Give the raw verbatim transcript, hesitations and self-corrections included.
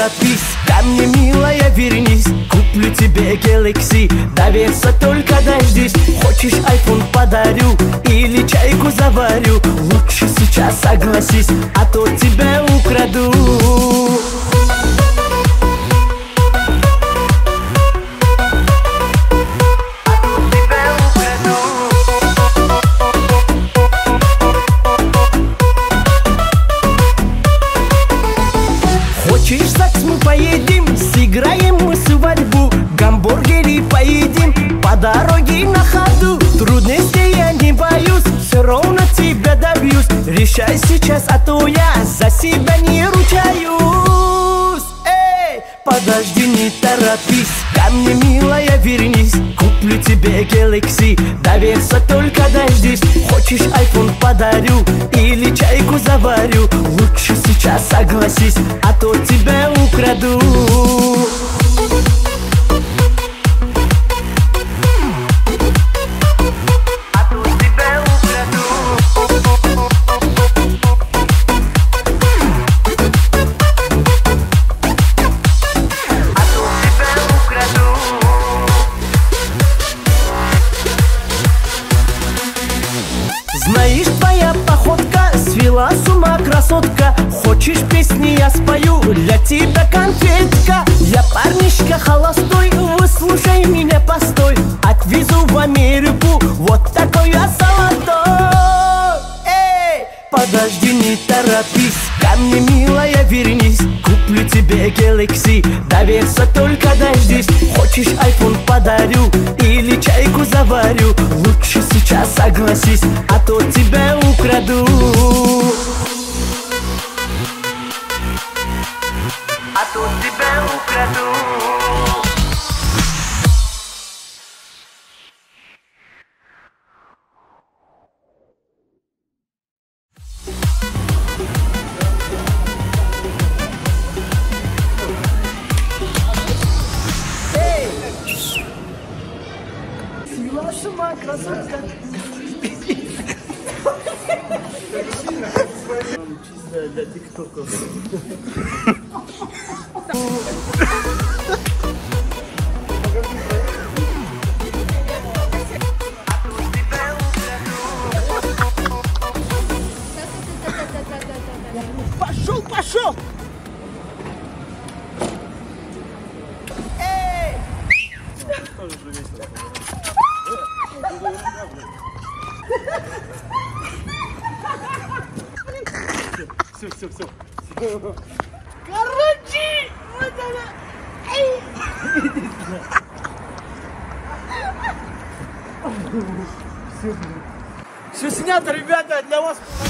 торопись, ко мне, милая, вернись. Куплю тебе Galaxy, доверься, только дождись. Хочешь iPhone подарю или чайку заварю? Лучше сейчас согласись, а то тебя украду. Хочешь в ЗАГС мы поедем, сыграем мы свадьбу, гамбургеры поедим по дороге на ходу. Трудностей я не боюсь, все равно тебя добьюсь. Решай сейчас, а то я за себя не ручаюсь. Эй, подожди, не торопись, ко мне, милая, вернись. Куплю тебе Galaxy, доверься, только дождись. Хочешь iPhone подарю или чайку заварю? Лучше сейчас согласись, а то тебя украду. Знаешь, твоя походка свела с ума, красотка. Хочешь песни я спою, для тебя конфетка. Я парнишка холостой, выслушай меня, постой. Отвезу в Америку, вот такой я золотой. Эй, подожди, не торопись, ко мне, милая, вернись. Куплю тебе Galaxy, доверься, только дождись. Хочешь iPhone подарю или чайку заварю? Лучше сейчас согласись, а то тебя украду. А то тебя украду. Свела с ума, красотка. Чисто для ТикТока. Пошел, пошел! Эй! Все, все, все. Короче, вот она. Эй! Все, все снято, ребята, для вас.